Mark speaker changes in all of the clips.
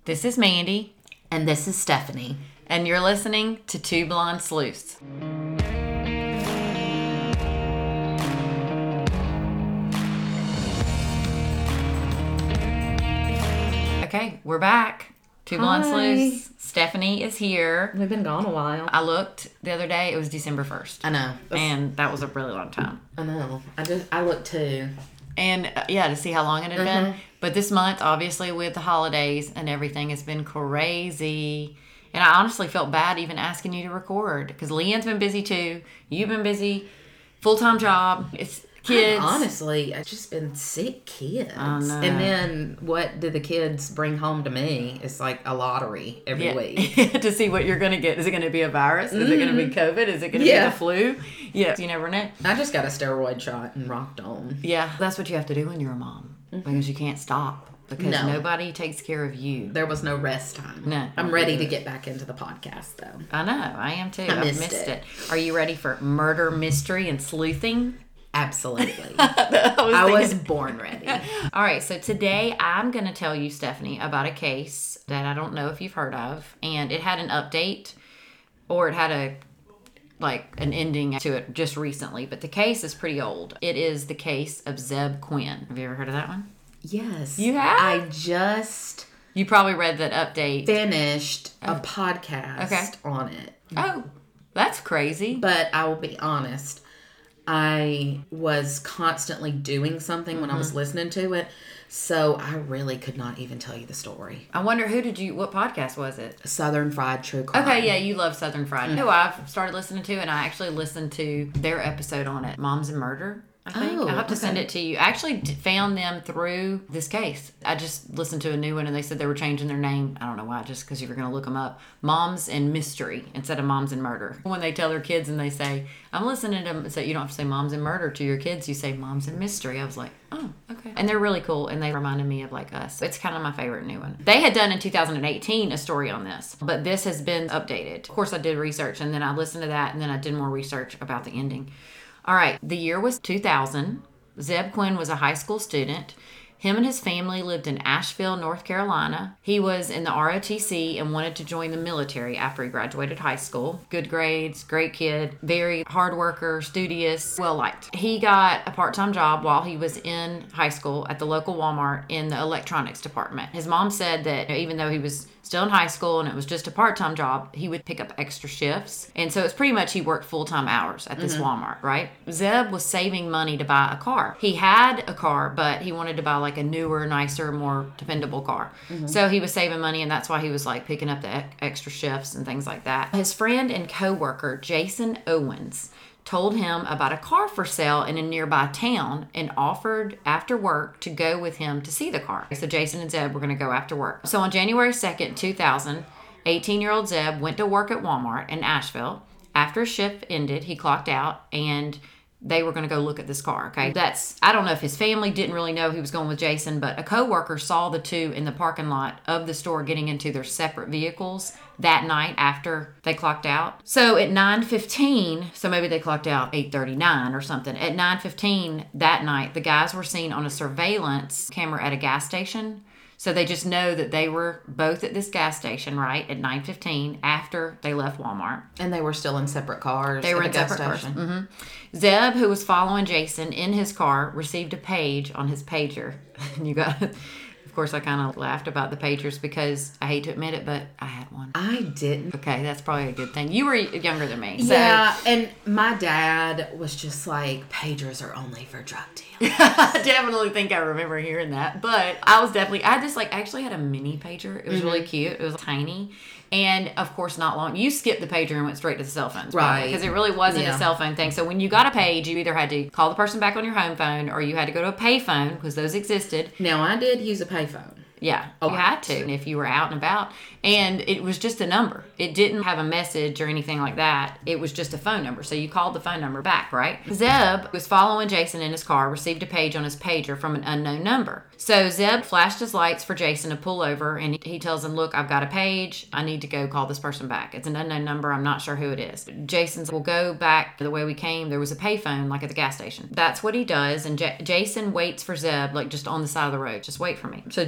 Speaker 1: This is Mandy.
Speaker 2: And this is Stephanie.
Speaker 1: And you're listening to Two Blonde Sleuths. Okay, we're back. Two Blonde Sleuths. Stephanie is here.
Speaker 2: We've been gone a while.
Speaker 1: I looked the other day. It was December 1st.
Speaker 2: I know.
Speaker 1: And that was a really long time.
Speaker 2: I know. I looked too.
Speaker 1: And to see how long it had been. But this month, obviously, with the holidays and everything, has been crazy. And I honestly felt bad even asking you to record. Because Leanne's been busy too. You've been busy. Full-time job. It's kids.
Speaker 2: I've just been sick kids.
Speaker 1: I know.
Speaker 2: And then what do the kids bring home to me? It's like a lottery every week.
Speaker 1: To see what you're going to get. Is it going to be a virus? Is it going to be COVID? Is it going to be the flu? Yeah. You never know.
Speaker 2: I just got a steroid shot and rocked on.
Speaker 1: Yeah. That's what you have to do when you're a mom. Because you can't stop. Because nobody takes care of you.
Speaker 2: There was no rest time.
Speaker 1: No.
Speaker 2: I'm ready to get back into the podcast, though.
Speaker 1: I know. I am, too.
Speaker 2: I
Speaker 1: missed it. Are you ready for murder, mystery, and sleuthing?
Speaker 2: Absolutely. I was born ready.
Speaker 1: All right. So today I'm going to tell you, Stephanie, about a case that I don't know if you've heard of. And it had an update or it had an ending to it just recently. But the case is pretty old. It is the case of Zeb Quinn. Have you ever heard of that one?
Speaker 2: Yes.
Speaker 1: You have?
Speaker 2: You
Speaker 1: probably read that update.
Speaker 2: Finished a podcast on it.
Speaker 1: Oh, that's crazy.
Speaker 2: But I will be honest. I was constantly doing something when I was listening to it. So I really could not even tell you the story.
Speaker 1: I wonder what podcast was it?
Speaker 2: Southern Fried True Crime.
Speaker 1: Okay, yeah, you love Southern Fried. Who I've started listening to, and I actually listened to their episode on it, Moms and Murder. I think. I'll have to send it to you. I actually found them through this case. I just listened to a new one and they said they were changing their name. I don't know why, just because you were going to look them up. Moms and Mystery instead of Moms and Murder. When they tell their kids and they say, I'm listening to them, so you don't have to say Moms and Murder to your kids. You say Moms and Mystery. I was like, oh, okay. And they're really cool and they reminded me of us. It's kind of my favorite new one. They had done in 2018 a story on this, but this has been updated. Of course, I did research and then I listened to that and then I did more research about the ending. All right, the year was 2000. Zeb Quinn was a high school student. Him and his family lived in Asheville, North Carolina. He was in the ROTC and wanted to join the military after he graduated high school. Good grades, great kid, very hard worker, studious, well liked. He got a part-time job while he was in high school at the local Walmart in the electronics department. His mom said that even though he was still in high school and it was just a part-time job, he would pick up extra shifts. And so it's pretty much he worked full-time hours at this Walmart, right? Zeb was saving money to buy a car. He had a car, but he wanted to buy a newer, nicer, more dependable car. So he was saving money and that's why he was picking up the extra shifts and things like that. His friend and co-worker, Jason Owens, told him about a car for sale in a nearby town and offered after work to go with him to see the car. So Jason and Zeb were going to go after work. So on January 2nd, 2000, 18-year-old Zeb went to work at Walmart in Asheville. After his shift ended, he clocked out and they were going to go look at this car, okay? I don't know if his family didn't really know he was going with Jason, but a coworker saw the two in the parking lot of the store getting into their separate vehicles that night after they clocked out. So at 9:15, so maybe they clocked out 8:39 or something. At 9:15 that night, the guys were seen on a surveillance camera at a gas station. So they just know that they were both at this gas station, right, at 9:15 after they left Walmart.
Speaker 2: And they were still in separate cars.
Speaker 1: They were in separate cars. Zeb, who was following Jason in his car, received a page on his pager. And of course, I kind of laughed about the pagers because I hate to admit it, but I had one.
Speaker 2: I didn't.
Speaker 1: Okay, that's probably a good thing. You were younger than me. So.
Speaker 2: Yeah, and my dad was just like, pagers are only for drug dealers.
Speaker 1: I definitely think I remember hearing that. But I actually had a mini pager. It was really cute. It was tiny. And, of course, not long. You skipped the pager and went straight to the cell phones.
Speaker 2: Right.
Speaker 1: Because it really wasn't a cell phone thing. So when you got a page, you either had to call the person back on your home phone or you had to go to a pay phone because those existed.
Speaker 2: Now, I did use a pay phone.
Speaker 1: Yeah, you had to if you were out and about. And it was just a number. It didn't have a message or anything like that. It was just a phone number. So you called the phone number back, right? Zeb was following Jason in his car, received a page on his pager from an unknown number. So Zeb flashed his lights for Jason to pull over, and he tells him, look, I've got a page. I need to go call this person back. It's an unknown number. I'm not sure who it is. Jason will go back the way we came. There was a payphone, like at the gas station. That's what he does. And Jason waits for Zeb, like just on the side of the road. Just wait for me. So Zeb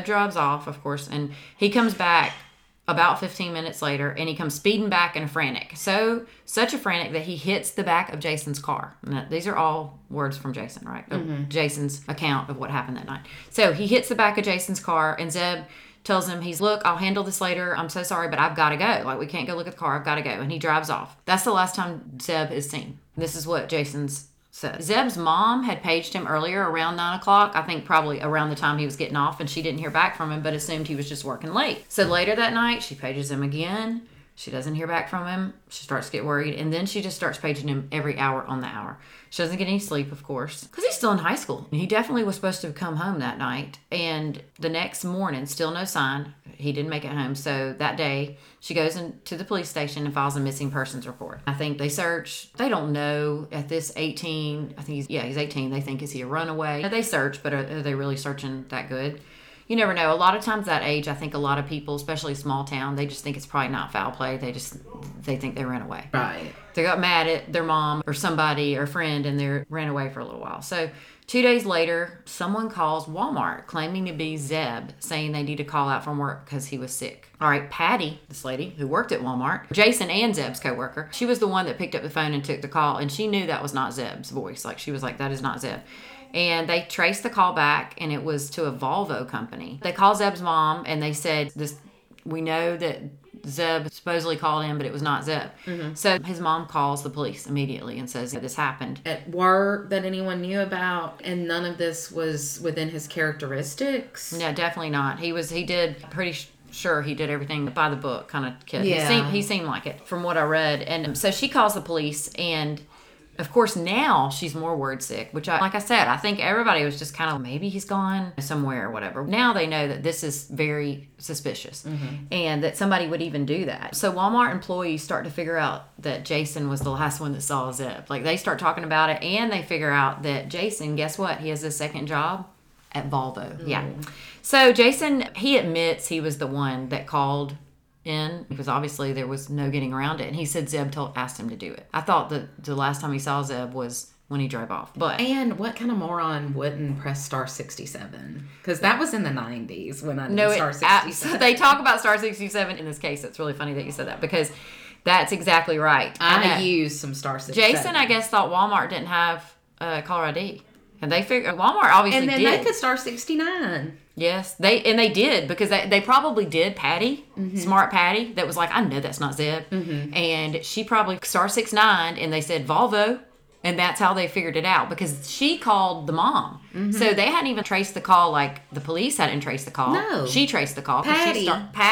Speaker 1: Zeb drives off, of course, and he comes back about 15 minutes later, and he comes speeding back in a frantic. Such a frantic that he hits the back of Jason's car. Now, these are all words from Jason, right? Jason's account of what happened that night. So he hits the back of Jason's car, and Zeb tells him, look, I'll handle this later. I'm so sorry, but I've got to go. Like, we can't go look at the car. I've got to go. And he drives off. That's the last time Zeb is seen. This is what Jason's said. Zeb's mom had paged him earlier around 9 o'clock, I think probably around the time he was getting off, and she didn't hear back from him, but assumed he was just working late. So later that night, she pages him again. She doesn't hear back from him. She starts to get worried, and then she just starts paging him every hour on the hour. She doesn't get any sleep, of course, because he's still in high school. He definitely was supposed to come home that night, and the next morning, still no sign. He didn't make it home. So that day, she goes into the police station and files a missing persons report. I think they search. They don't know at this 18. I think he's 18. They think, is he a runaway? They search, but are they really searching that good? You never know. A lot of times that age, I think a lot of people, especially small town, they just think it's probably not foul play. They think they ran away.
Speaker 2: Right.
Speaker 1: They got mad at their mom or somebody or friend, and they ran away for a little while. So 2 days later, someone calls Walmart claiming to be Zeb, saying they need to call out from work because he was sick. All right, Patty, this lady who worked at Walmart, Jason and Zeb's coworker, she was the one that picked up the phone and took the call, and she knew that was not Zeb's voice. Like, she was like, that is not Zeb. And they traced the call back, and it was to a Volvo company. They called Zeb's mom, and they said, we know that Zeb supposedly called in, but it was not Zeb. Mm-hmm. So his mom calls the police immediately and says this happened.
Speaker 2: At work that anyone knew about, and none of this was within his characteristics?
Speaker 1: No, definitely not. He did pretty sure he did everything by the book kind of kid.
Speaker 2: Yeah.
Speaker 1: He seemed like it from what I read. And so she calls the police, and of course, now she's more word sick, which like I said, I think everybody was just kind of, maybe he's gone somewhere or whatever. Now they know that this is very suspicious, and that somebody would even do that. So Walmart employees start to figure out that Jason was the last one that saw Zeb. Like, they start talking about it, and they figure out that Jason, guess what? He has a second job at Volvo. Mm. Yeah. So Jason, he admits he was the one that called in, because obviously there was no getting around it, and he said Zeb asked him to do it. I thought that the last time he saw Zeb was when he drove off.
Speaker 2: And what kind of moron wouldn't press star 67? Because that was in the 90s when I did star 67.
Speaker 1: They talk about star 67 in this case. It's really funny that you said that, because that's exactly right.
Speaker 2: I used some star 67.
Speaker 1: Jason, I guess, thought Walmart didn't have caller ID, and they figured Walmart obviously did.
Speaker 2: And then they could star 69.
Speaker 1: Yes, they did, because they probably did. Patty, smart Patty, that was like, I know that's not Zeb, and she probably star 69, and they said Volvo, and that's how they figured it out, because she called the mom. So they hadn't even traced the call, like the police hadn't traced the call.
Speaker 2: No,
Speaker 1: she traced the call.
Speaker 2: Patty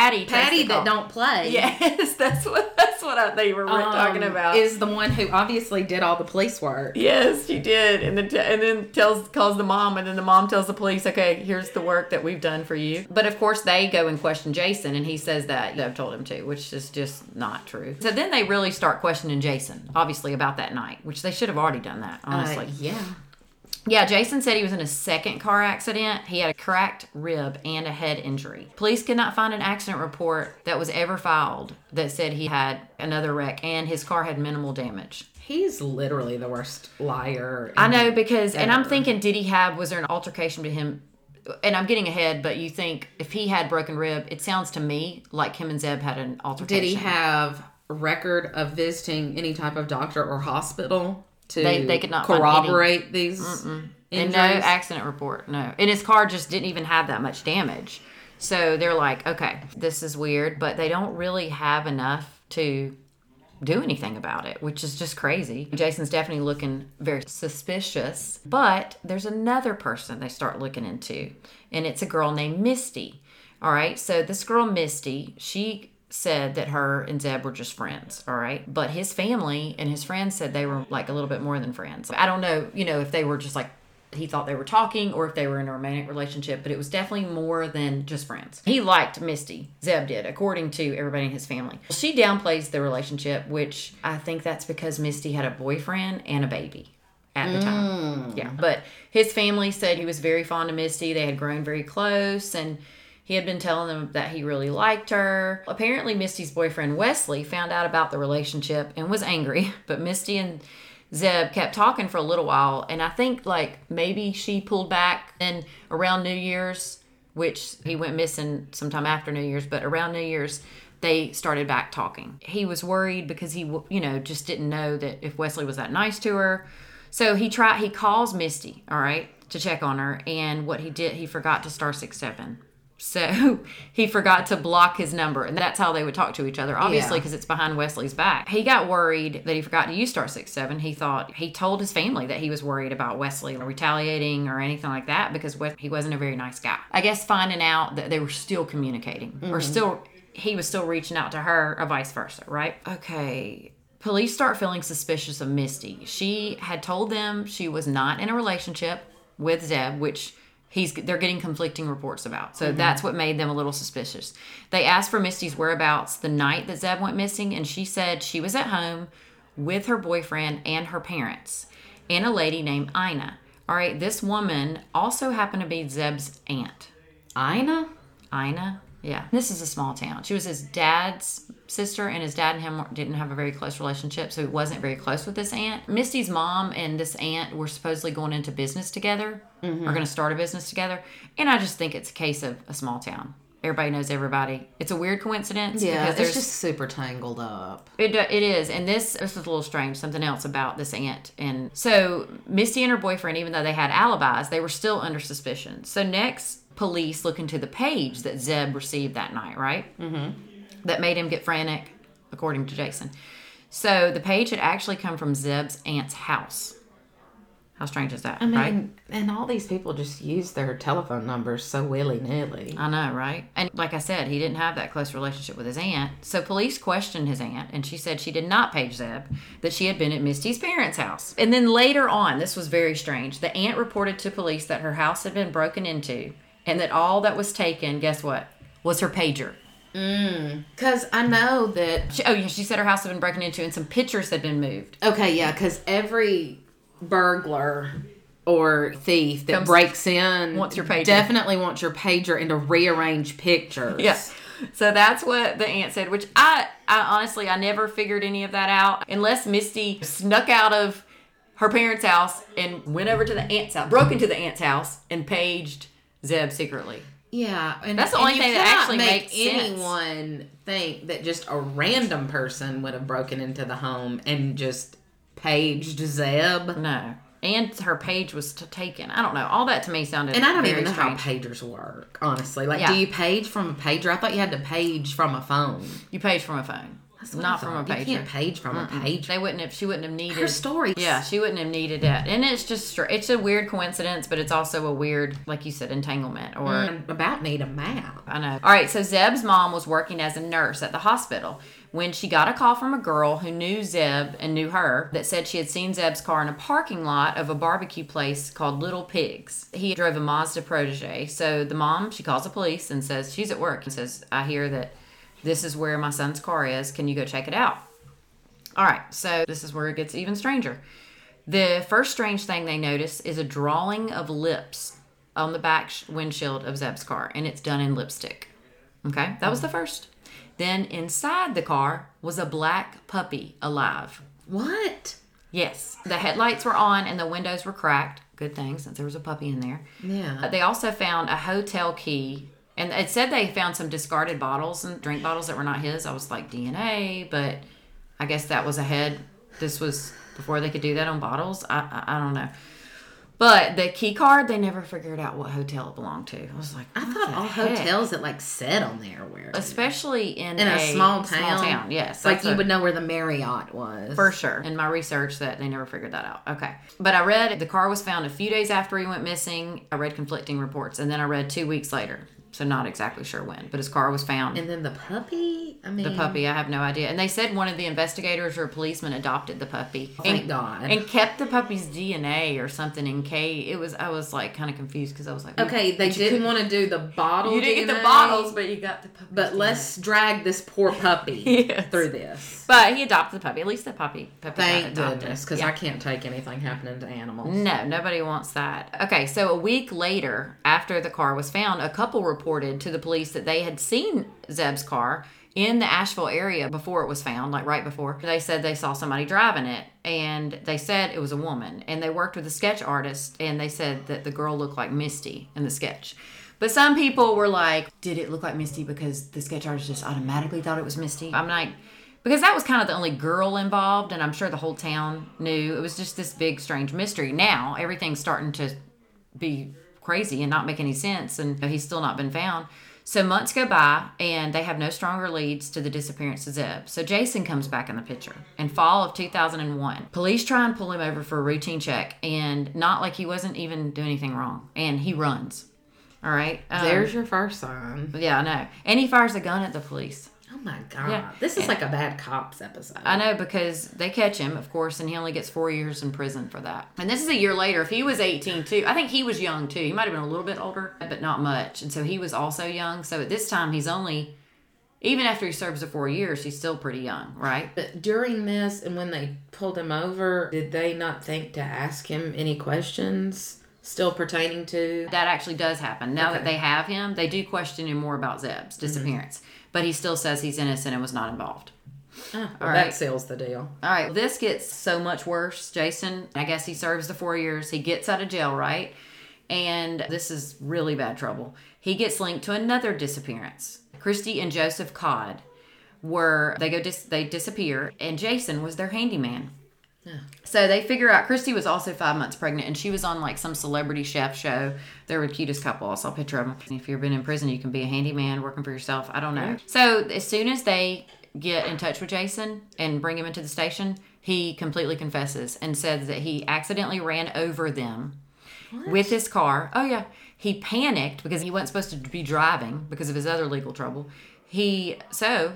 Speaker 2: that don't play.
Speaker 1: Yes, that's what they were talking about.
Speaker 2: Is the one who obviously did all the police work.
Speaker 1: Yes, she did, and then calls the mom, and then the mom tells the police, okay, here's the work that we've done for you. But of course, they go and question Jason, and he says that Zeb told him to, which is just not true. So then they really start questioning Jason, obviously, about that night, which they should have already done that, honestly. Yeah, Jason said he was in a second car accident. He had a cracked rib and a head injury. Police could not find an accident report that was ever filed that said he had another wreck, and his car had minimal damage.
Speaker 2: He's literally the worst liar.
Speaker 1: I know, because, and I'm thinking, was there an altercation to him? And I'm getting ahead, but you think if he had broken rib, it sounds to me like him and Zeb had an altercation.
Speaker 2: Did he have a record of visiting any type of doctor or hospital to
Speaker 1: they could not
Speaker 2: corroborate these
Speaker 1: injuries? And no accident report, no. And his car just didn't even have that much damage. So they're like, okay, this is weird, but they don't really have enough to do anything about it, which is just crazy. Jason's definitely looking very suspicious, but there's another person they start looking into, and it's a girl named Misty. All right, so this girl, Misty, she said that her and Zeb were just friends, all right? But his family and his friends said they were like a little bit more than friends. I don't know, if they were just like, he thought they were talking or if they were in a romantic relationship, but it was definitely more than just friends. He liked Misty. Zeb did, according to everybody in his family. She downplays the relationship, which I think that's because Misty had a boyfriend and a baby at the time. Yeah, but his family said he was very fond of Misty. They had grown very close, and he had been telling them that he really liked her. Apparently, Misty's boyfriend, Wesley, found out about the relationship and was angry, but Misty and Zeb kept talking for a little while, and I think like maybe she pulled back, and around New Year's which he went missing sometime after New Year's, but around New Year's, they started back talking. He was worried because he, just didn't know that if Wesley was that nice to her. So he calls Misty, all right, to check on her. And what he did, he forgot to star 6-7. So he forgot to block his number. And that's how they would talk to each other, obviously, because it's behind Wesley's back. He got worried that he forgot to use star 6-7. He told his family that he was worried about Wesley retaliating or anything like that because he wasn't a very nice guy. I guess finding out that they were still communicating or he was still reaching out to her or vice versa, right? Okay. Police start feeling suspicious of Misty. She had told them she was not in a relationship with Zeb, which they're getting conflicting reports about. So that's what made them a little suspicious. They asked for Misty's whereabouts the night that Zeb went missing, and she said she was at home with her boyfriend and her parents and a lady named Ina. All right, this woman also happened to be Zeb's aunt.
Speaker 2: Ina?
Speaker 1: Yeah. This is a small town. She was his dad's sister, and his dad and him didn't have a very close relationship, so he wasn't very close with this aunt. Misty's mom and this aunt were supposedly going into business together, or going to start a business together, and I just think it's a case of a small town. Everybody knows everybody. It's a weird coincidence.
Speaker 2: Yeah, it's just super tangled up.
Speaker 1: It is, and this is a little strange, something else about this aunt. And so Misty and her boyfriend, even though they had alibis, they were still under suspicion. So next, police look into the page that Zeb received that night, right? Mm-hmm. That made him get frantic, according to Jason. So the page had actually come from Zeb's aunt's house. How strange is that, right?
Speaker 2: And all these people just use their telephone numbers so willy-nilly.
Speaker 1: I know, right? And like I said, he didn't have that close relationship with his aunt. So police questioned his aunt, and she said she did not page Zeb, that she had been at Misty's parents' house. And then later on, this was very strange, the aunt reported to police that her house had been broken into, and that all that was taken, guess what, was her pager.
Speaker 2: Because I know that...
Speaker 1: She said her house had been broken into, and some pictures had been moved.
Speaker 2: Okay, yeah, because every burglar or thief that breaks in
Speaker 1: wants your pager.
Speaker 2: Definitely wants your pager and to rearrange pictures.
Speaker 1: Yes. So that's what the aunt said, which I honestly, I never figured any of that out unless Misty snuck out of her parents' house and went over to the aunt's house, broke into the aunt's house and paged Zeb secretly.
Speaker 2: Yeah,
Speaker 1: and that's the only thing that actually makes
Speaker 2: anyone think that just a random person would have broken into the home and just paged Zeb.
Speaker 1: No. And her page was taken. I don't know. All that to me sounded
Speaker 2: And I don't even know
Speaker 1: strange.
Speaker 2: how pagers work, honestly. Do you page from a pager? I thought you had to page from a phone.
Speaker 1: You page from a phone. Not from a pager.
Speaker 2: You can't page from a pager.
Speaker 1: She wouldn't have needed...
Speaker 2: Her story.
Speaker 1: Yeah, she wouldn't have needed that. And it's a weird coincidence, but it's also a weird, like you said, entanglement. Or
Speaker 2: about need a map.
Speaker 1: I know. All right, so Zeb's mom was working as a nurse at the hospital when she got a call from a girl who knew Zeb and knew her that said she had seen Zeb's car in a parking lot of a barbecue place called Little Pigs. He drove a Mazda Protege. So the mom, she calls the police and says, she's at work, and says, I hear that this is where my son's car is. Can you go check it out? All right, so this is where it gets even stranger. The first strange thing they notice is a drawing of lips on the back windshield of Zeb's car, and it's done in lipstick. Okay, that was the first. Then inside the car was a black puppy alive.
Speaker 2: What?
Speaker 1: Yes. The headlights were on and the windows were cracked. Good thing, since there was a puppy in there.
Speaker 2: Yeah.
Speaker 1: They also found a hotel key. And it said they found some discarded bottles and drink bottles that were not his. I was like, DNA, but I guess that was ahead. This was before they could do that on bottles. I don't know. But the key card, they never figured out what hotel it belonged to. I was like,
Speaker 2: I thought all hotels that said on there were.
Speaker 1: Especially in
Speaker 2: a small town.
Speaker 1: Yes.
Speaker 2: Like you would know where the Marriott was.
Speaker 1: For sure. In my research that they never figured that out. Okay. But I read the car was found a few days after he went missing. I read conflicting reports. And then I read 2 weeks later. So not exactly sure when, but his car was found.
Speaker 2: And then the puppy?
Speaker 1: The puppy, I have no idea. And they said one of the investigators or a policeman adopted the puppy.
Speaker 2: Thank God.
Speaker 1: And kept the puppy's DNA or something in case. I was like kind of confused because I was like,
Speaker 2: okay, they didn't want to do the bottle
Speaker 1: You didn't
Speaker 2: DNA,
Speaker 1: get the bottles, but you got the puppy.
Speaker 2: But let's drag this poor puppy through this.
Speaker 1: But he adopted the puppy. At least the puppy
Speaker 2: Thank goodness, because I can't take anything happening to animals.
Speaker 1: No, nobody wants that. Okay, so a week later, after the car was found, a couple reported to the police that they had seen Zeb's car in the Asheville area before it was found, like right before. They said they saw somebody driving it, and they said it was a woman. And they worked with a sketch artist, and they said that the girl looked like Misty in the sketch. But some people were like, did it look like Misty because the sketch artist just automatically thought it was Misty? I'm like, because that was kind of the only girl involved, and I'm sure the whole town knew. It was just this big, strange mystery. Now, everything's starting to be crazy and not make any sense, and he's still not been found. So months go by, and they have no stronger leads to the disappearance of Zeb. So Jason comes back in the picture in fall of 2001. Police try and pull him over for a routine check, and not like he wasn't even doing anything wrong. And he runs. All right?
Speaker 2: There's your first sign.
Speaker 1: Yeah, I know. And he fires a gun at the police.
Speaker 2: Oh my God.
Speaker 1: Yeah.
Speaker 2: This is like a bad cops episode.
Speaker 1: I know, because they catch him, of course, and he only gets 4 years in prison for that. And this is a year later. If he was 18 too, I think he was young too. He might have been a little bit older, but not much. And so he was also young. So at this time, he's only, even after he serves the 4 years, he's still pretty young, right?
Speaker 2: But during this and when they pulled him over, did they not think to ask him any questions still pertaining to?
Speaker 1: That actually does happen. Now that they have him, they do question him more about Zeb's disappearance. But he still says he's innocent and was not involved.
Speaker 2: Well, that seals the deal.
Speaker 1: All right. This gets so much worse. Jason, I guess he serves the 4 years. He gets out of jail, right? And this is really bad trouble. He gets linked to another disappearance. Christy and Joseph Codd they disappear, and Jason was their handyman. Yeah. So they figure out Christy was also 5 months pregnant, and she was on like some celebrity chef show. They were the cutest couple. I saw a picture of them. If you've been in prison, you can be a handyman working for yourself. I don't know. So as soon as they get in touch with Jason and bring him into the station, he completely confesses and says that he accidentally ran over them with his car. Oh yeah. He panicked because he wasn't supposed to be driving because of his other legal trouble. So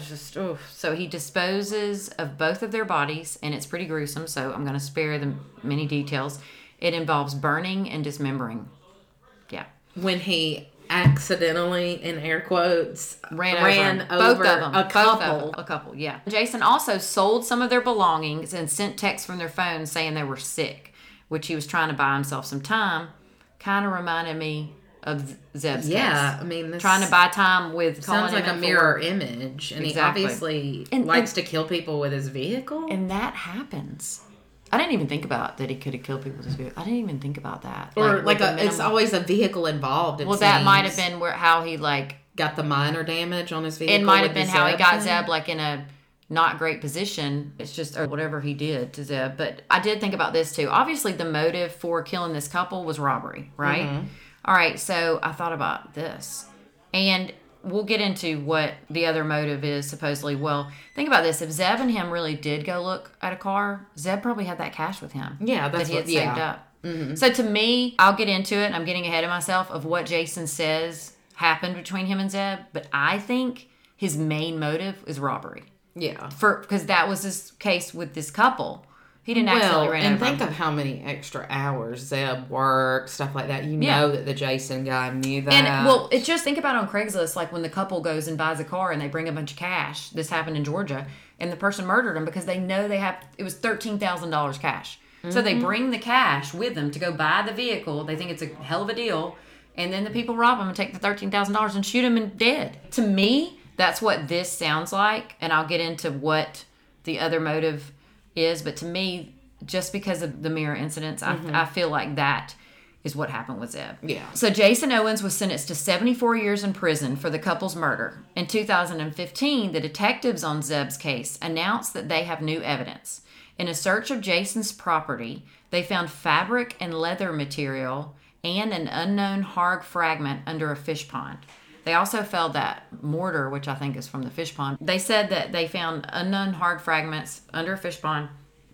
Speaker 1: he disposes of both of their bodies, and it's pretty gruesome, so I'm going to spare them many details. It involves burning and dismembering. Yeah.
Speaker 2: When he accidentally, in air quotes,
Speaker 1: ran over a couple, yeah. Jason also sold some of their belongings and sent texts from their phones saying they were sick, which he was trying to buy himself some time. Kind of reminded me of Zeb's case.
Speaker 2: I mean, this
Speaker 1: trying to buy time with
Speaker 2: sounds like a mirror image, and
Speaker 1: exactly.
Speaker 2: He obviously likes to kill people with his vehicle,
Speaker 1: and that happens. I didn't even think about that he could have killed people with his vehicle. I didn't even think about that.
Speaker 2: Or it's always a vehicle involved.
Speaker 1: That might have been how he
Speaker 2: got the minor damage on his vehicle.
Speaker 1: It might have been how he got Zeb in a not great position. It's just or whatever he did to Zeb. But I did think about this too. Obviously, the motive for killing this couple was robbery, right? Mm-hmm. All right, so I thought about this. And we'll get into what the other motive is, supposedly. Well, think about this. If Zeb and him really did go look at a car, Zeb probably had that cash with him.
Speaker 2: Yeah, that's
Speaker 1: that he had saved up. Mm-hmm. So to me, I'll get into it. I'm getting ahead of myself of what Jason says happened between him and Zeb. But I think his main motive is robbery.
Speaker 2: Yeah.
Speaker 1: Because that was his case with this couple. He didn't accidentally ran over.
Speaker 2: And think of how many extra hours Zeb worked, stuff like that. You know that the Jason guy knew that.
Speaker 1: And, it's just think about on Craigslist, like when the couple goes and buys a car and they bring a bunch of cash. This happened in Georgia. And the person murdered them because they know it was $13,000 cash. Mm-hmm. So they bring the cash with them to go buy the vehicle. They think it's a hell of a deal. And then the people rob them and take the $13,000 and shoot them and dead. To me, that's what this sounds like. And I'll get into what the other motive is, but to me, just because of the mirror incidents, I feel like that is what happened with Zeb.
Speaker 2: Yeah.
Speaker 1: So Jason Owens was sentenced to 74 years in prison for the couple's murder. In 2015, the detectives on Zeb's case announced that they have new evidence. In a search of Jason's property, they found fabric and leather material and an unknown hard fragment under a fish pond. They also found that mortar, which I think is from the fish pond. They said that they found unknown hard fragments under a fish pond.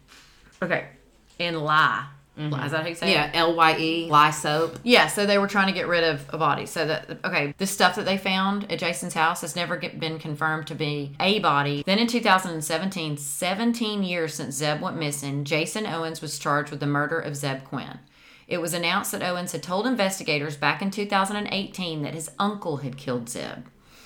Speaker 1: Okay. In lye. Mm-hmm. Is that how you say it?
Speaker 2: Yeah, L-Y-E, lye soap.
Speaker 1: Yeah, so they were trying to get rid of a body. So this stuff that they found at Jason's house has never been confirmed to be a body. Then in 2017, 17 years since Zeb went missing, Jason Owens was charged with the murder of Zeb Quinn. It was announced that Owens had told investigators back in 2018 that his uncle had killed Zeb.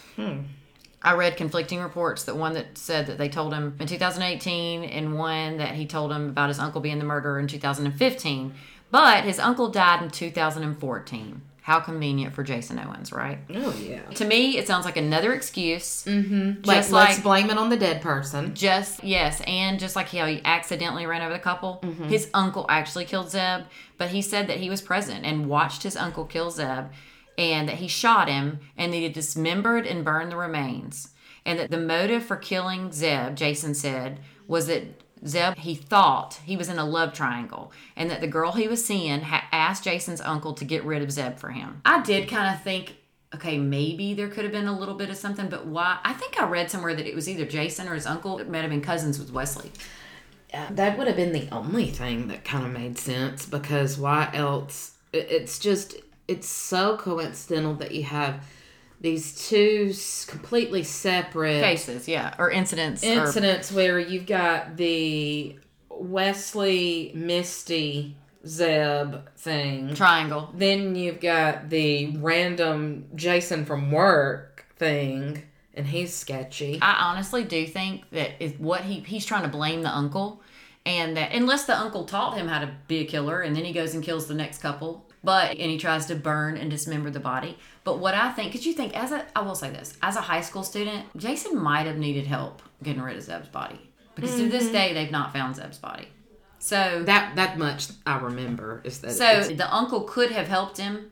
Speaker 1: I read conflicting reports. One that said that they told him in 2018 and one that he told him about his uncle being the murderer in 2015. But his uncle died in 2014. How convenient for Jason Owens, right?
Speaker 2: Oh, yeah.
Speaker 1: To me, it sounds like another excuse.
Speaker 2: Mm-hmm. Let's blame it on the dead person.
Speaker 1: Yes, and just like how he accidentally ran over the couple, his uncle actually killed Zeb, but he said that he was present and watched his uncle kill Zeb, and that he shot him, and that he dismembered and burned the remains. And that the motive for killing Zeb, Jason said, was that Zeb, he thought he was in a love triangle, and that the girl he was seeing had asked Jason's uncle to get rid of Zeb for him. I did kind of think, okay, maybe there could have been a little bit of something, but why? I think I read somewhere that it was either Jason or his uncle. It might have been cousins with Wesley.
Speaker 2: That would have been the only thing that kind of made sense, because why else? It's so coincidental that you have these two completely separate
Speaker 1: cases, or incidents
Speaker 2: where you've got the Wesley, Misty, Zeb thing
Speaker 1: triangle.
Speaker 2: Then you've got the random Jason from work thing, and he's sketchy.
Speaker 1: I honestly do think that is what he's trying to blame the uncle, and that unless the uncle taught him how to be a killer, and then he goes and kills the next couple. And he tries to burn and dismember the body. But what I think, because you think, I will say this, as a high school student, Jason might have needed help getting rid of Zeb's body. Because to this day, they've not found Zeb's body. So
Speaker 2: that much I remember is that.
Speaker 1: So the uncle could have helped him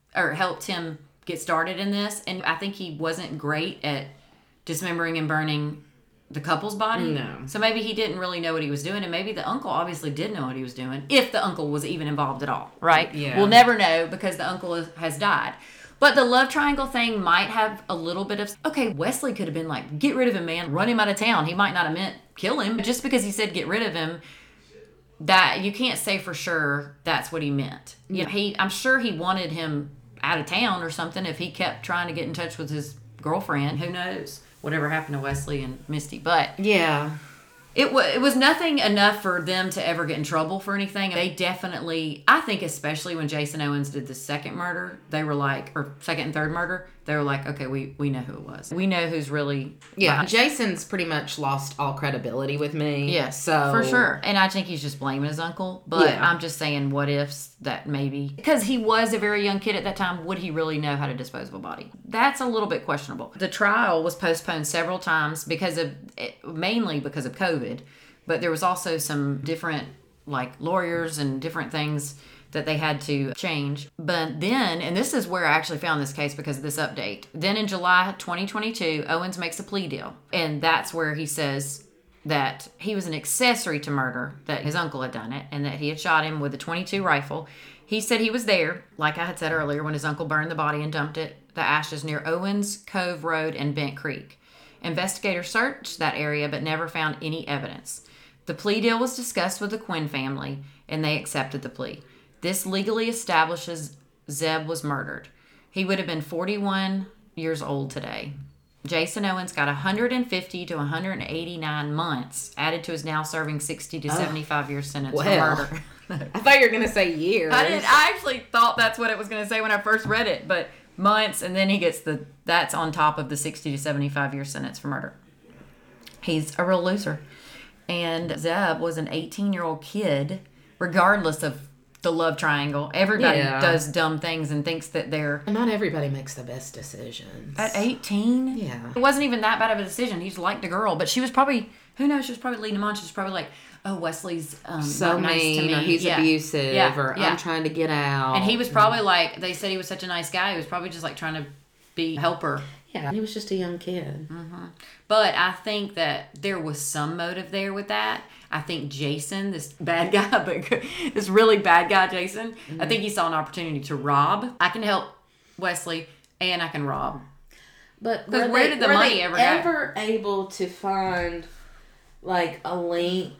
Speaker 1: get started in this. And I think he wasn't great at dismembering and burning the couple's body.
Speaker 2: No.
Speaker 1: So maybe he didn't really know what he was doing, and maybe the uncle obviously did know what he was doing, if the uncle was even involved at all, right?
Speaker 2: Yeah.
Speaker 1: We'll never know because the uncle has died. But the love triangle thing might have a little bit of, okay, Wesley could have been like, get rid of him, man, run him out of town. He might not have meant kill him. Just because he said get rid of him, that you can't say for sure that's what he meant. You know, I'm sure he wanted him out of town or something if he kept trying to get in touch with his girlfriend. Who knows? Whatever happened to Wesley and Misty. But
Speaker 2: yeah,
Speaker 1: it was nothing enough for them to ever get in trouble for anything. They definitely, I think especially when Jason Owens did the second murder, they were like, or second and third murder, they were like, okay, we know who it was. We know who's really behind.
Speaker 2: Jason's pretty much lost all credibility with me.
Speaker 1: Yes,
Speaker 2: so
Speaker 1: for sure. And I think he's just blaming his uncle. But I'm just saying what ifs that maybe, because he was a very young kid at that time, would he really know how to dispose of a body? That's a little bit questionable. The trial was postponed several times mainly because of COVID. But there was also some different like lawyers and different things that they had to change. But then, and this is where I actually found this case because of this update. Then in July 2022, Owens makes a plea deal. And that's where he says that he was an accessory to murder, that his uncle had done it, and that he had shot him with a .22 rifle. He said he was there, like I had said earlier, when his uncle burned the body and dumped the ashes near Owens Cove Road and Bent Creek. Investigators searched that area but never found any evidence. The plea deal was discussed with the Quinn family, and they accepted the plea. This legally establishes Zeb was murdered. He would have been 41 years old today. Jason Owens got 150 to 189 months added to his now serving 60 to 75 year sentence for murder.
Speaker 2: I thought you were going to say years.
Speaker 1: I actually thought that's what it was going to say when I first read it, but months, and then he gets that's on top of the 60 to 75 year sentence for murder. He's a real loser. And Zeb was an 18-year-old kid, regardless of the love triangle. Everybody does dumb things and thinks that they're...
Speaker 2: Not everybody makes the best decisions.
Speaker 1: At 18?
Speaker 2: Yeah.
Speaker 1: It wasn't even that bad of a decision. He just liked a girl. But she was probably... Who knows? She was probably leading him on. She was probably like, oh, Wesley's
Speaker 2: so
Speaker 1: not
Speaker 2: mean,
Speaker 1: nice to me.
Speaker 2: Or he's abusive, or I'm trying to get out.
Speaker 1: And he was probably like... They said he was such a nice guy. He was probably just like trying to be a helper.
Speaker 2: Yeah, he was just a young kid.
Speaker 1: Mm-hmm. But I think that there was some motive there with that. I think Jason, this bad guy, but this really bad guy, Jason, I think he saw an opportunity to rob. I can help Wesley, and I can rob.
Speaker 2: But
Speaker 1: where did the money ever go?
Speaker 2: Ever able to find like a link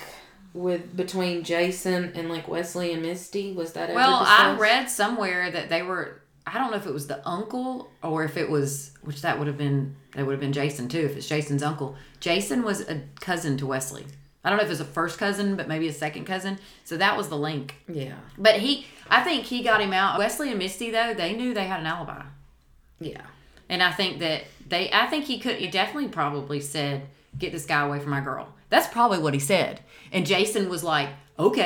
Speaker 2: between Jason and like Wesley and Misty? Was that ever discussed?
Speaker 1: I read somewhere that they were... I don't know if it was the uncle or if it was, which that would have been Jason too, if it's Jason's uncle. Jason was a cousin to Wesley. I don't know if it was a first cousin, but maybe a second cousin. So that was the link.
Speaker 2: Yeah.
Speaker 1: But I think he got him out. Wesley and Misty, though, they knew they had an alibi.
Speaker 2: Yeah.
Speaker 1: And I think that he definitely probably said, get this guy away from my girl. That's probably what he said. And Jason was like, okay.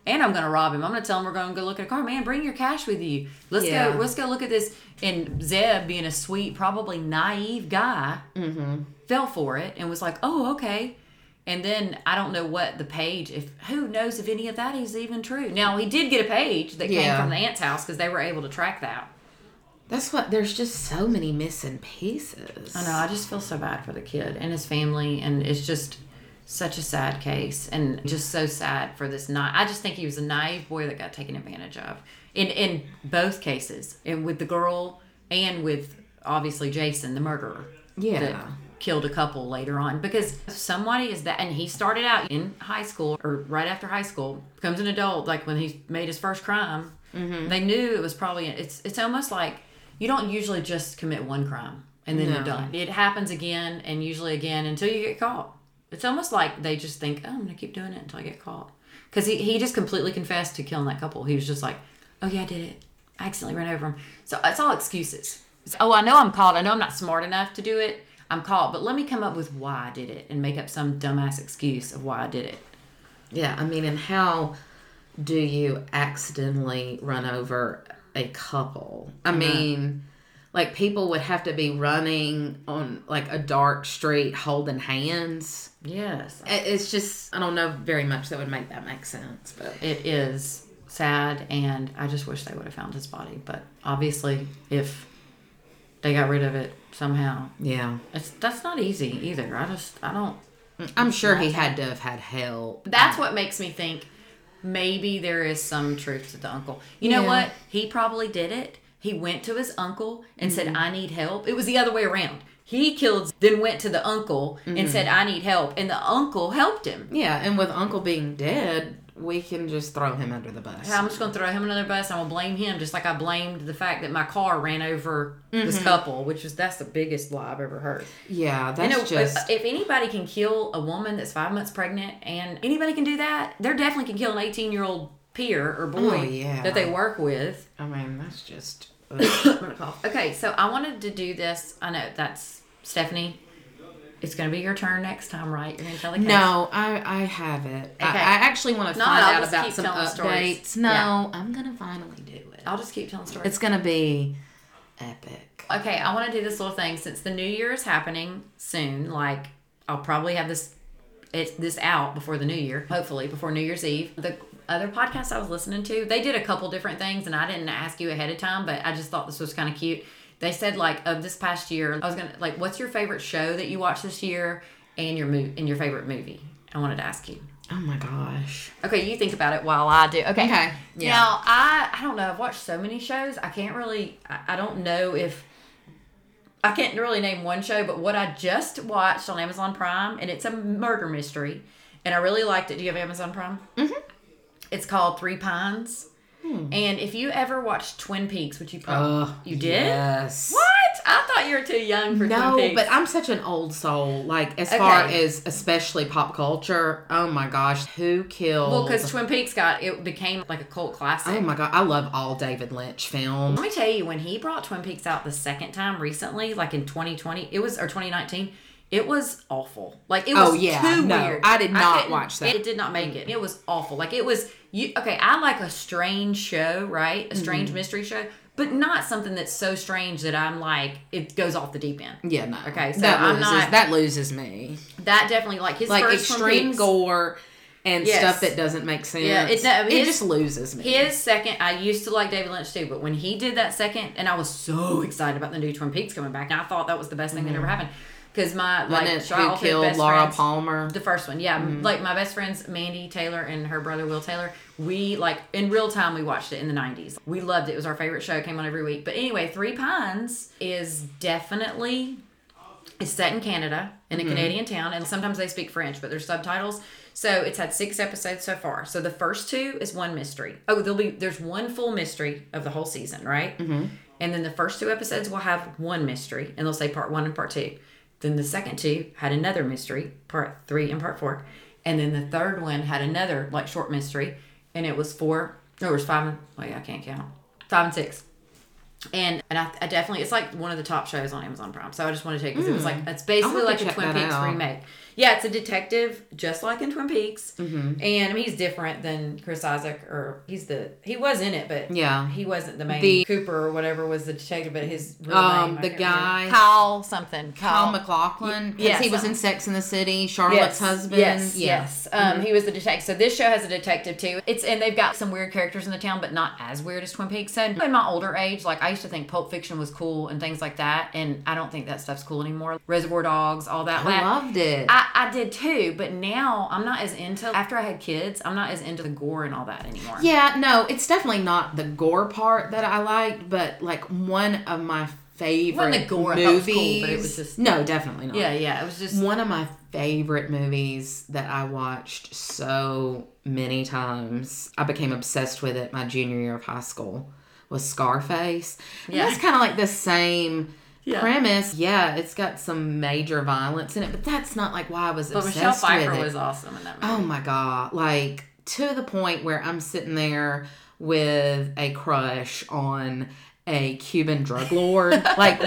Speaker 1: and I'm going to rob him. I'm going to tell him we're going to go look at a car. Man, bring your cash with you. Let's go look at this. And Zeb, being a sweet, probably naive guy, fell for it and was like, oh, okay. And then I don't know what the page, who knows if any of that is even true. Now, he did get a page that came from the aunt's house because they were able to track that.
Speaker 2: That's what, there's just so many missing pieces.
Speaker 1: I know, I just feel so bad for the kid and his family, and it's just such a sad case, and just so sad for this. I just think he was a naive boy that got taken advantage of in both cases, and with the girl and with, obviously, Jason, the murderer.
Speaker 2: Yeah.
Speaker 1: That killed a couple later on, because somebody is that, and he started out in high school or right after high school, becomes an adult, like when he made his first crime. They knew it was probably, it's almost like you don't usually just commit one crime and then you're done. It happens again and usually again until you get caught. It's almost like they just think, oh, I'm gonna keep doing it until I get caught, because he just completely confessed to killing that couple. He was just like, oh yeah, I did it, I accidentally ran over him. So it's all excuses. Oh, I know I'm caught, I know I'm not smart enough to do it, I'm caught, but let me come up with why I did it and make up some dumbass excuse of why I did it.
Speaker 2: Yeah, I mean, and how do you accidentally run over a couple? I mean, like, people would have to be running on, like, a dark street holding hands.
Speaker 1: Yes.
Speaker 2: It's just, I don't know very much that would make that make sense, but
Speaker 1: it is sad, and I just wish they would have found his body. But obviously, if they got rid of it somehow.
Speaker 2: Yeah.
Speaker 1: That's not easy either. I don't.
Speaker 2: I'm sure he had to have had help.
Speaker 1: That's what makes me think maybe there is some truth to the uncle. You know what? He probably did it. He went to his uncle and said, I need help. It was the other way around. He killed, then went to the uncle and said, I need help. And the uncle helped him.
Speaker 2: Yeah, and with Uncle being dead, we can just throw him under the bus.
Speaker 1: I'm just going to throw him under the bus. I'm going to blame him, just like I blamed the fact that my car ran over this couple, that's the biggest lie I've ever heard.
Speaker 2: Yeah, that's
Speaker 1: if anybody can kill a woman that's 5 months pregnant, and anybody can do that, they definitely can kill an 18-year-old peer or boy that they work with.
Speaker 2: I mean, that's just...
Speaker 1: Okay, so I wanted to do this. I know that's Stephanie. It's going to be your turn next time, right? You're going to tell the case?
Speaker 2: No, I have it. Okay. I actually want to find out about some updates.
Speaker 1: Stories.
Speaker 2: No, I'm going to finally do it.
Speaker 1: I'll just keep telling stories.
Speaker 2: It's going to be epic.
Speaker 1: Okay, I want to do this little thing. Since the New Year is happening soon, like, I'll probably have this out before the New Year, hopefully, before New Year's Eve. The other podcast I was listening to, they did a couple different things, and I didn't ask you ahead of time, but I just thought this was kind of cute. They said, like, of this past year, I was going to, like, what's your favorite show that you watched this year and your favorite movie? I wanted to ask you.
Speaker 2: Oh, my gosh.
Speaker 1: Okay, you think about it while I do. Okay.
Speaker 2: Yeah.
Speaker 1: Now, I don't know. I've watched so many shows. I can't really, I don't know if, I can't really name one show, but what I just watched on Amazon Prime, and it's a murder mystery, and I really liked it. Do you have Amazon Prime? Mm-hmm. It's called Three Pines. And if you ever watched Twin Peaks, which you probably... you did?
Speaker 2: Yes.
Speaker 1: What? I thought you were too young for Twin Peaks.
Speaker 2: No, but I'm such an old soul. Like, as far as especially pop culture, oh my gosh, who killed...
Speaker 1: Well, because Twin Peaks it became like a cult classic.
Speaker 2: Oh my God, I love all David Lynch films.
Speaker 1: Let me tell you, when he brought Twin Peaks out the second time recently, like in 2020, or 2019... It was awful. Like, it was too weird.
Speaker 2: I did not watch that.
Speaker 1: It did not make it. It was awful. Like, it was... I like a strange show, right? A strange mystery show. But not something that's so strange that I'm like, it goes off the deep end.
Speaker 2: Yeah, no.
Speaker 1: Okay, so
Speaker 2: that loses me.
Speaker 1: That definitely, like, his
Speaker 2: like
Speaker 1: first
Speaker 2: extreme gore and stuff that doesn't make sense. Yeah, it just loses me.
Speaker 1: His second, I used to like David Lynch too, but when he did that second, and I was so excited about the new Twin Peaks coming back, and I thought that was the best thing that ever happened. Because my
Speaker 2: who killed Laura Palmer?
Speaker 1: The first one, yeah. Like, my best friends Mandy Taylor and her brother Will Taylor, we, like, in real time, we watched it in the 90s. We loved it. It was our favorite show. It came on every week. But anyway, Three Pines is definitely... It's set in Canada, in a Canadian town, and sometimes they speak French, but there's subtitles. So it's had 6 episodes so far. So the first 2 is one mystery. Oh, there's one full mystery of the whole season, right? Mm-hmm. And then the first 2 episodes will have one mystery, and they'll say part 1 and part 2. Then the second 2 had another mystery, part 3 and part 4. And then the third one had another, like, short mystery. And it was 5 and... Wait, I can't count. 5 and 6. And I definitely, it's like one of the top shows on Amazon Prime. So I just wanted to take it because it was like, it's basically like a Twin Peaks remake. Yeah, it's a detective, just like in Twin Peaks. And I mean, he's different than Chris Isaac, or he was in it, but he wasn't the main. Cooper or whatever was the detective, but his real name,
Speaker 2: the guy,
Speaker 1: Kyle something,
Speaker 2: Kyle MacLachlan, because he was in Sex and the City, Charlotte's husband.
Speaker 1: Yes. He was the detective. So this show has a detective too. And they've got some weird characters in the town, but not as weird as Twin Peaks. So in my older age, like I used to think Pulp Fiction was cool and things like that, and I don't think that stuff's cool anymore. Reservoir Dogs, all that.
Speaker 2: I loved it.
Speaker 1: I did too, but now I'm not as into, after I had kids, I'm not as into the gore and all that anymore.
Speaker 2: Yeah, no, it's definitely not the gore part that I liked, but like one of my favorite
Speaker 1: the gore
Speaker 2: movies.
Speaker 1: I thought was cool, but it was just...
Speaker 2: No, definitely not.
Speaker 1: Yeah, it was just...
Speaker 2: One of my favorite movies that I watched so many times, I became obsessed with it my junior year of high school, was Scarface. And that's kind of like the same... premise. Yeah, it's got some major violence in it, but that's not like why I was obsessed with it. But Michelle Pfeiffer
Speaker 1: was awesome in that movie.
Speaker 2: Oh my God. Like, to the point where I'm sitting there with a crush on a Cuban drug lord. Like,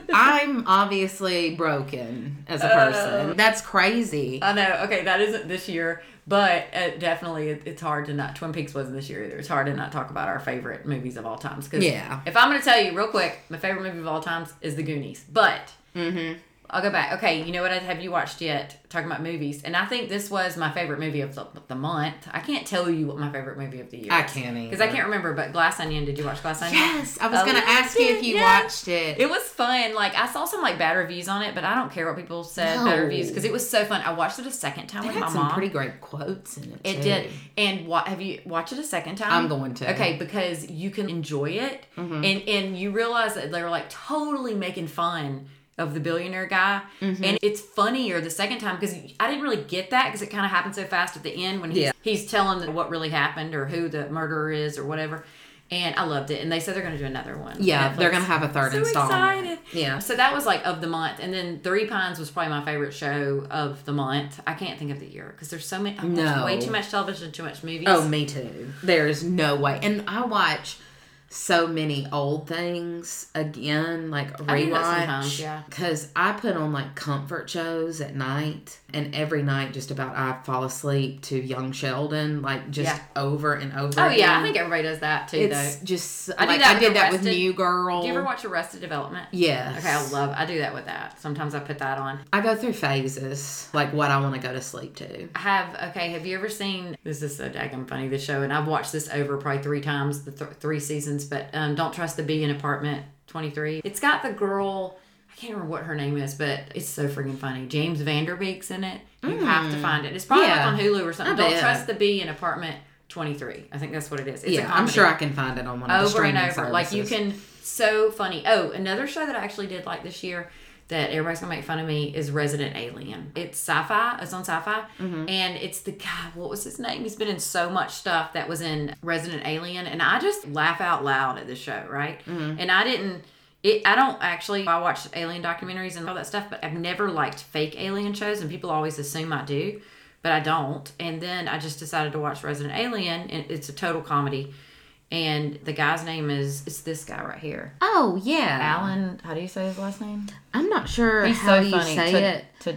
Speaker 2: I'm obviously broken as a person. That's crazy.
Speaker 1: I know. Okay, that isn't this year. But definitely, it's hard to not... Twin Peaks wasn't this year either. It's hard to not talk about our favorite movies of all times. Because if I'm going to tell you real quick, my favorite movie of all times is The Goonies. But I'll go back. Okay, you know what? Have you watched yet? Talking about movies. And I think this was my favorite movie of the month. I can't tell you what my favorite movie of the year is.
Speaker 2: I can't either.
Speaker 1: Because I can't remember, but Glass Onion, did you watch Glass Onion?
Speaker 2: Yes! I was going to ask you if you watched it.
Speaker 1: It was fun. Like, I saw some, like, bad reviews on it, but I don't care what people said, bad reviews, because it was so fun. I watched it a second time with my mom.
Speaker 2: It had some pretty great quotes in it,
Speaker 1: It did. And have you watched it a second time?
Speaker 2: I'm going to.
Speaker 1: Okay, because you can enjoy it, and you realize that they were, like, totally making fun of the billionaire guy, and it's funnier the second time because I didn't really get that because it kind of happened so fast at the end when he's telling what really happened or who the murderer is or whatever, and I loved it. And they said they're going to do another one.
Speaker 2: Yeah, they're going to have a third installment.
Speaker 1: Excited.
Speaker 2: Yeah,
Speaker 1: so that was like of the month, and then Three Pines was probably my favorite show of the month. I can't think of the year because there's so many. I watch way too much television, too much movies.
Speaker 2: Oh, me too. There's no way, and I watch so many old things again, like rewatch, because I put on like comfort shows at night, and every night just about I fall asleep to Young Sheldon, like just over and over again.
Speaker 1: Yeah, I think everybody does that too.
Speaker 2: It's just I did that with New Girl.
Speaker 1: Do you ever watch Arrested Development?
Speaker 2: Yes.
Speaker 1: Okay, I do that with that. Sometimes I put that on.
Speaker 2: I go through phases, like what I want to go to sleep to.
Speaker 1: Have you ever seen, this is so daggum funny, this show, and I've watched this over probably 3 times, the 3 seasons, but Don't Trust the Bee in Apartment 23. It's got the girl, I can't remember what her name is, but it's so freaking funny. James Vanderbeek's in it. You have to find it. It's probably like on Hulu or something. Don't Trust the Bee in Apartment 23. I think that's what it is. It's a comedy.
Speaker 2: I'm sure I can find it on one of the streaming services. Over and over.
Speaker 1: Like you can, so funny. Oh, another show that I actually did like this year that everybody's gonna make fun of me is Resident Alien. It's sci-fi. It's on sci-fi, and it's the guy. What was his name? He's been in so much stuff that was in Resident Alien, and I just laugh out loud at this show, right? And I didn't. I don't actually. I watch alien documentaries and all that stuff, but I've never liked fake alien shows, and people always assume I do, but I don't. And then I just decided to watch Resident Alien, and it's a total comedy. And the guy's name it's this guy right here.
Speaker 2: Oh, yeah.
Speaker 1: Alan, how do you say his last name?
Speaker 2: I'm not sure
Speaker 1: He's
Speaker 2: how
Speaker 1: so funny.
Speaker 2: you say it.
Speaker 1: To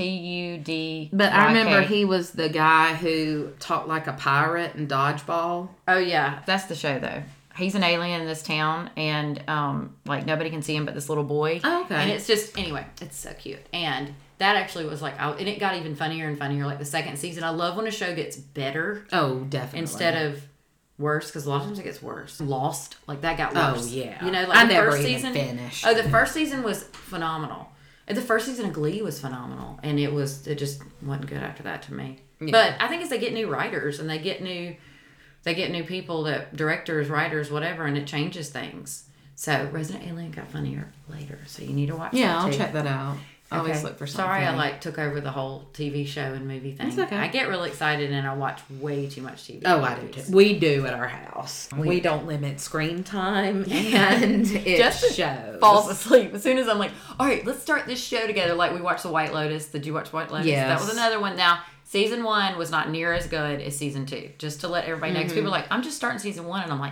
Speaker 1: T-U-D.
Speaker 2: But I remember he was the guy who talked like a pirate in Dodgeball.
Speaker 1: Oh, yeah. That's the show, though. He's an alien in this town, and like nobody can see him but this little boy.
Speaker 2: Oh, okay.
Speaker 1: And it's just, anyway, it's so cute. And that actually was like, and it got even funnier and funnier, like the second season. I love when a show gets better.
Speaker 2: Oh, definitely.
Speaker 1: Instead of worse, because a lot of times it gets worse. Lost, like that got worse.
Speaker 2: Oh, yeah.
Speaker 1: You know, like
Speaker 2: I
Speaker 1: the
Speaker 2: never
Speaker 1: first
Speaker 2: even
Speaker 1: season.
Speaker 2: Finished.
Speaker 1: Oh, the first season was phenomenal. And the first season of Glee was phenomenal, and it just wasn't good after that to me. Yeah. But I think as they get new writers and they get new people, that directors, writers, whatever, and it changes things. So Resident Alien got funnier later, so you need to watch that.
Speaker 2: Yeah, I'll check that out. I always look for something.
Speaker 1: Sorry, I took over the whole TV show and movie thing.
Speaker 2: It's okay.
Speaker 1: I get really excited and I watch way too much TV.
Speaker 2: Oh, I do too. We do at our house. We don't limit screen time, and it
Speaker 1: just
Speaker 2: shows.
Speaker 1: Falls asleep as soon as I'm like, all right, let's start this show together. Like we watched The White Lotus. Did you watch White Lotus?
Speaker 2: Yes.
Speaker 1: That was another one. Now, season 1 was not near as good as season 2. Just to let everybody know, because people are like, I'm just starting season 1, and I'm like,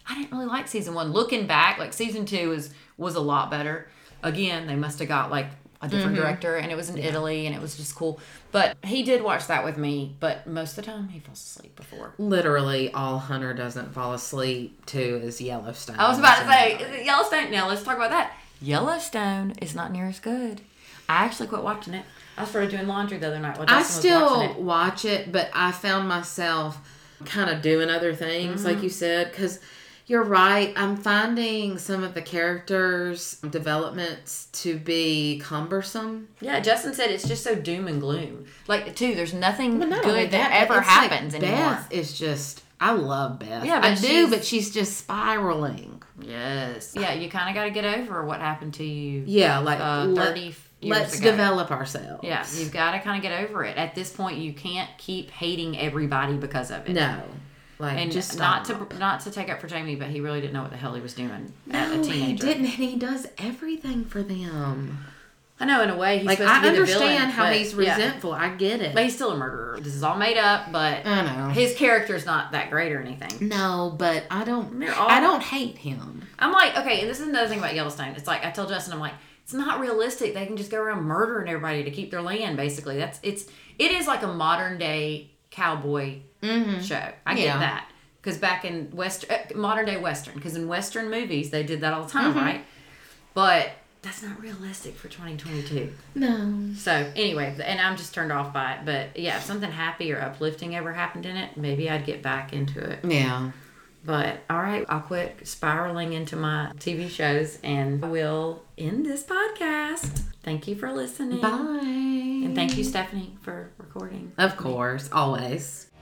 Speaker 1: I didn't really like season 1. Looking back, like season 2 was a lot better. Again, they must have got like a different director, and it was in Italy, and it was just cool. But he did watch that with me, but most of the time he falls asleep before.
Speaker 2: Literally, all Hunter doesn't fall asleep to is Yellowstone.
Speaker 1: I was about to say, is it Yellowstone? Now let's talk about that. Yellowstone is not near as good. I actually quit watching it. I started doing laundry the other night while Justin was watching it.
Speaker 2: Watch it, but I found myself kind of doing other things, like you said, because you're right. I'm finding some of the characters' developments to be cumbersome.
Speaker 1: Yeah, Justin said it's just so doom and gloom. Like, too, there's nothing
Speaker 2: But
Speaker 1: good that ever happens anymore.
Speaker 2: Beth is just... I love Beth.
Speaker 1: Yeah, but
Speaker 2: but she's just spiraling.
Speaker 1: Yes. Yeah, you kind of got to get over what happened to you.
Speaker 2: Yeah, like
Speaker 1: 30 years
Speaker 2: let's
Speaker 1: ago.
Speaker 2: develop ourselves.
Speaker 1: Yeah, you've got to kind of get over it. At this point, you can't keep hating everybody because of it.
Speaker 2: No. Like,
Speaker 1: and
Speaker 2: just
Speaker 1: not
Speaker 2: stop.
Speaker 1: to take up for Jamie, but he really didn't know what the hell he was doing as a
Speaker 2: No,
Speaker 1: teenager.
Speaker 2: he didn't, and he does everything for them.
Speaker 1: I know, in a way, he's
Speaker 2: like,
Speaker 1: supposed to be the villain.
Speaker 2: I understand how he's
Speaker 1: yeah.
Speaker 2: resentful. I get it.
Speaker 1: But he's still a murderer. This is all made up, but
Speaker 2: I know.
Speaker 1: his character's not that great or anything.
Speaker 2: No, but I don't hate him.
Speaker 1: I'm like, okay, and this is another thing about Yellowstone. It's like, I told Justin, I'm like, it's not realistic. They can just go around murdering everybody to keep their land, basically. It is like a modern day cowboy show. I get that. Because back in modern day Western, because in Western movies, they did that all the time, right? But that's not realistic for 2022.
Speaker 2: No.
Speaker 1: So, anyway, and I'm just turned off by it. But, yeah, if something happy or uplifting ever happened in it, maybe I'd get back into it.
Speaker 2: Yeah.
Speaker 1: But, all right, I'll quit spiraling into my TV shows, and I will end this podcast. Thank you for listening.
Speaker 2: Bye.
Speaker 1: And thank you, Stephanie, for recording.
Speaker 2: Of course. Always.